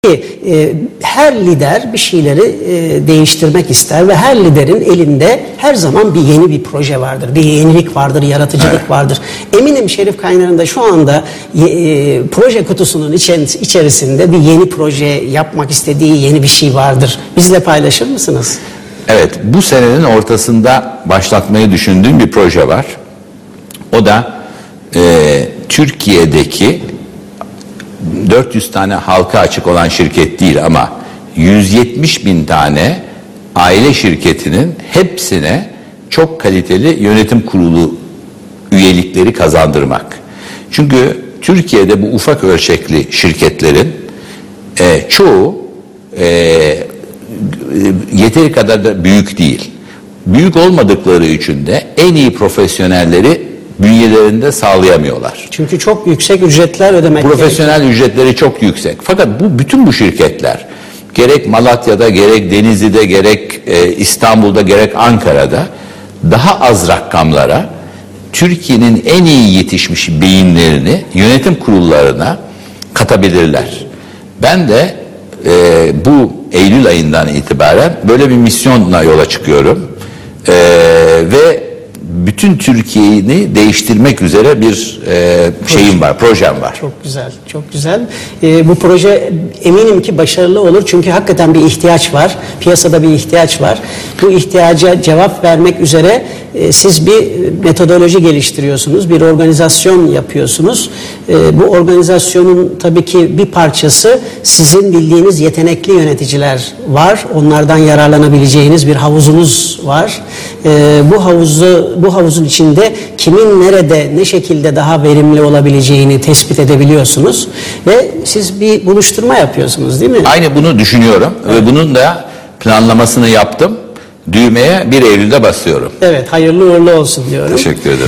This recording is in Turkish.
Her lider bir şeyleri değiştirmek ister ve her liderin elinde her zaman yeni bir proje vardır, bir yenilik vardır, yaratıcılık vardır. Eminim Şerif Kaynar'ın da şu anda proje kutusunun içerisinde bir yeni proje yapmak istediği yeni bir şey vardır. Bizle paylaşır mısınız? Evet, bu senenin ortasında başlatmayı düşündüğüm bir proje var. O da Türkiye'deki 400 tane halka açık olan şirket değil ama 170 bin tane aile şirketinin hepsine çok kaliteli yönetim kurulu üyelikleri kazandırmak. Çünkü Türkiye'de bu ufak ölçekli şirketlerin çoğu yeteri kadar da büyük değil. Büyük olmadıkları için de en iyi profesyonelleri bünyelerinde sağlayamıyorlar. Çünkü çok yüksek ücretler ödemek Profesyonel gerekiyor. ücretleri çok yüksek. Fakat bütün bu şirketler gerek Malatya'da, gerek Denizli'de, gerek İstanbul'da, gerek Ankara'da daha az rakamlara Türkiye'nin en iyi yetişmiş beyinlerini yönetim kurullarına katabilirler. Ben de bu Eylül ayından itibaren böyle bir misyonla yola çıkıyorum. Ve bütün Türkiye'yi değiştirmek üzere bir şeyim var, projem var. Çok güzel, çok güzel. Bu proje eminim ki başarılı olur çünkü hakikaten bir ihtiyaç var. Piyasada bir ihtiyaç var. Bu ihtiyaca cevap vermek üzere siz bir metodoloji geliştiriyorsunuz, bir organizasyon yapıyorsunuz. Bu organizasyonun tabii ki bir parçası sizin bildiğiniz yetenekli yöneticiler var. Onlardan yararlanabileceğiniz bir havuzunuz var. Bu havuzun içinde kimin nerede, ne şekilde daha verimli olabileceğini tespit edebiliyorsunuz ve siz bir buluşturma yapıyorsunuz, değil mi? Aynı bunu düşünüyorum ve bunun da planlamasını yaptım. Düğmeye 1 Eylül'de basıyorum. Evet, hayırlı uğurlu olsun diyorum. Teşekkür ederim.